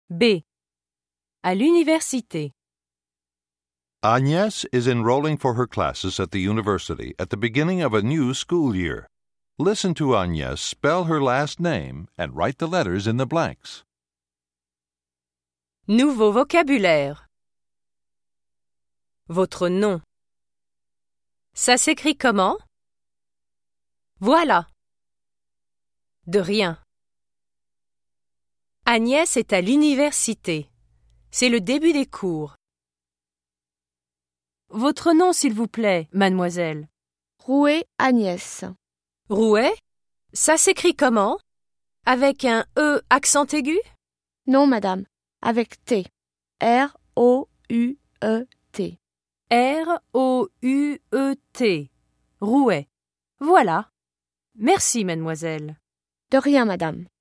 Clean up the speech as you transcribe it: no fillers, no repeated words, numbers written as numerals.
B. À l'université. Agnès is enrolling for her classes at the university at the beginning of a new school year. Listen to Agnès spell her last name and write the letters in the blanks. Nouveau vocabulaire. Votre nom. Ça s'écrit comment? Voilà. De rien. Agnès est à l'université. C'est le début des cours. Votre nom, s'il vous plaît, mademoiselle. Rouet Agnès. Rouet? Ça s'écrit comment? Avec un E accent aigu? Non, madame, avec T. R-O-U-E-T. R-O-U-E-T. Rouet. Voilà. Merci, mademoiselle. De rien, madame.